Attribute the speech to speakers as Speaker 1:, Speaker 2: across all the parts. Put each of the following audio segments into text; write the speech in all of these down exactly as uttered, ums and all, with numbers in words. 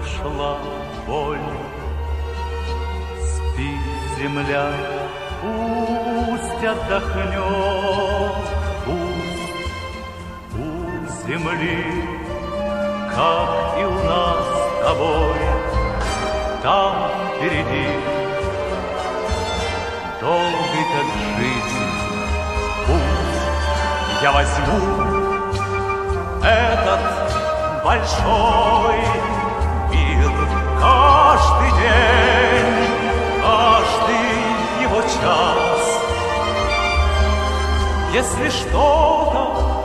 Speaker 1: прошла боль. Спи, земля, пусть отдохнет, пусть у земли, как и у нас с тобой, там впереди долгий как жизнь путь. Я возьму этот большой мир каждый день, каждый его час. Если что-то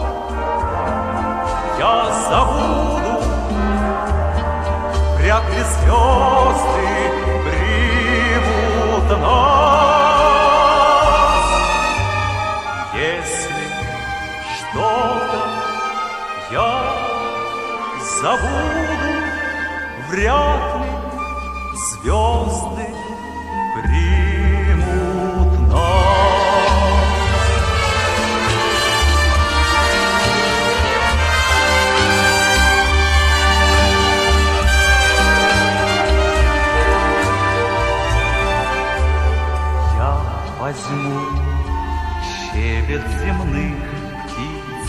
Speaker 1: я забуду, вряд ли звезды примут нас. Если что-то я забуду, вряд ли звезды примут нас. Я возьму щебет земных птиц,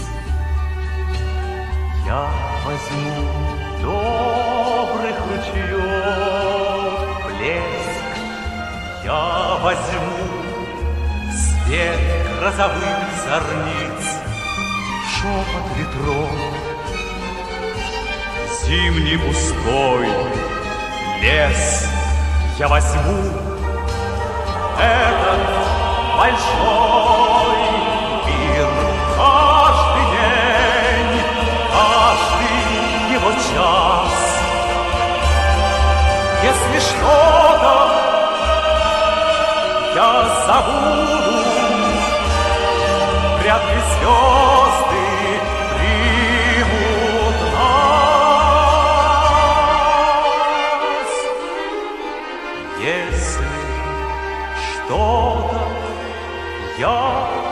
Speaker 1: я возьму добрых ручьев плеск, я возьму свет грозовых зорниц, шепот ветров, зимний пустой лес. Я возьму этот большой мир каждый день, каждый его час. Если что-то я забуду, вряд ли звезды примут нас. Если что-то я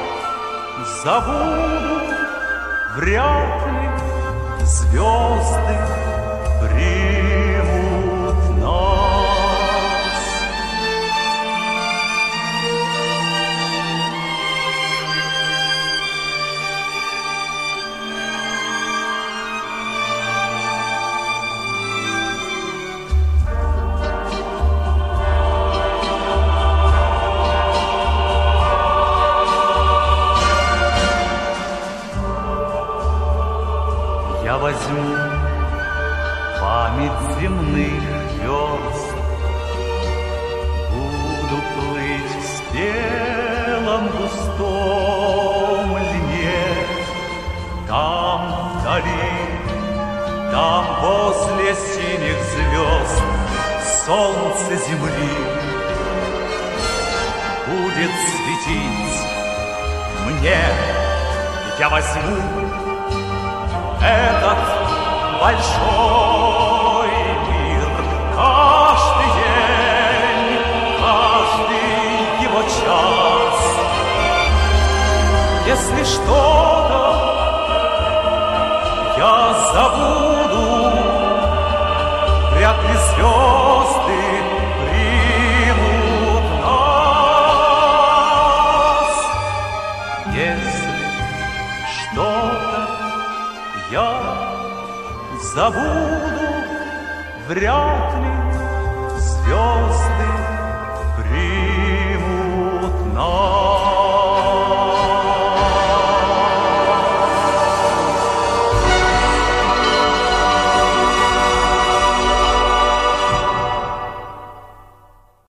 Speaker 1: забуду, вряд ли звезды примут нас. Я возьму память земных верст, буду плыть в спелом густом льне. Там вдали, там возле синих звезд солнце земли будет светить мне. Я возьму этот большой мир каждый день, каждый его час. Если что-то я забуду, вряд ли звезды примут нас. Если что-то я забуду, вряд ли звезды примут нас.